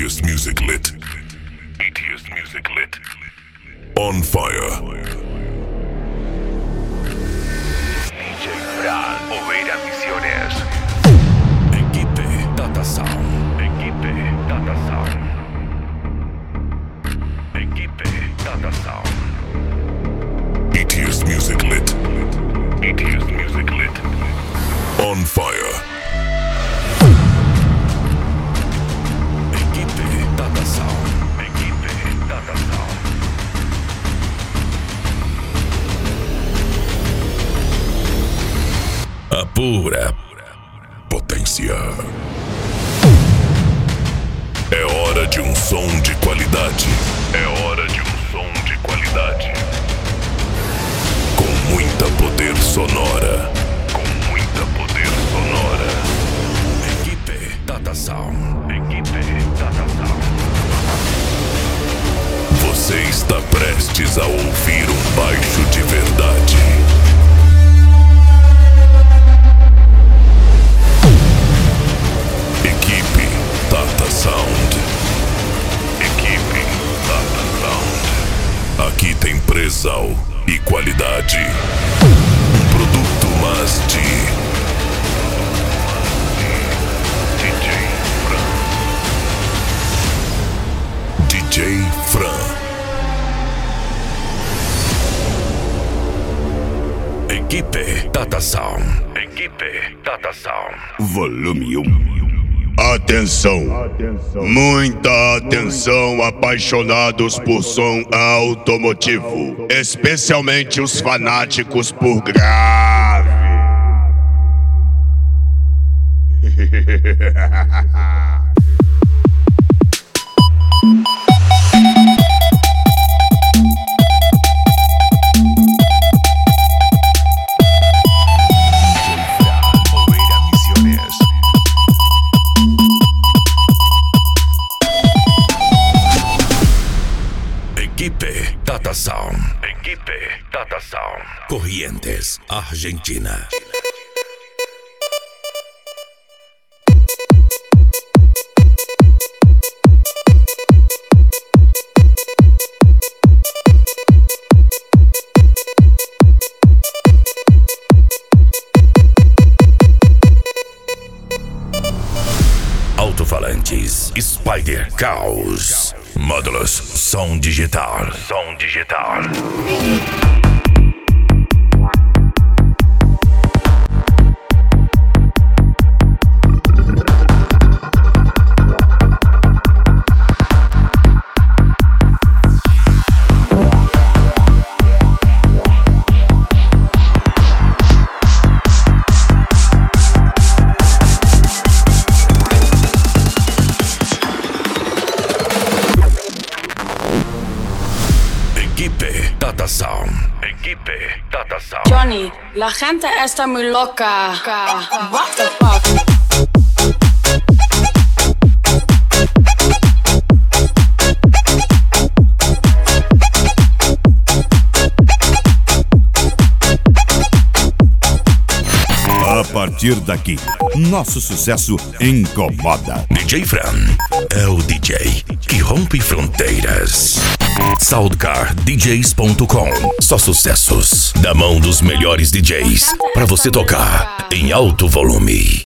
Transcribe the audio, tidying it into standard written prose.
ATS Music Lit. ATS Music Lit. On fire. DJ Fran, Oveira Misiones. Equipe Data Sound. Equipe Data Sound. Equipe Data Sound. ATS Music Lit. ATS Music Lit. On fire. Equipe Data Sound. Equipe Data Sound. A pura potência. É hora de um som de qualidade. É hora de um som de qualidade. Com muita poder sonora. Com muita poder sonora. Equipe Data Sound. Equipe Data Sound. Você está prestes a ouvir um baixo de verdade. Equipe Data Sound. Equipe Data Sound. Aqui tem presal e qualidade. Um produto mais de DJ Fran. DJ Fran. Equipe Data Sound. Equipe Data Sound. Volume 1. Atenção, muita atenção, apaixonados por som automotivo, especialmente os fanáticos por grave. Oveira Misiones. Equipe Data Sound. Equipe Data Sound. Corrientes, Argentina. Alto-falantes Spider Caos. Módulos som digital. Som digital. Equipe Data Sound. Equipe Data Sound. Johnny, la gente está muy loca. What the fuck? A partir daqui, nosso sucesso incomoda. DJ Fran é o DJ que rompe fronteiras. SoundcarDJs.com. Só sucessos da mão dos melhores DJs pra você tocar em alto volume.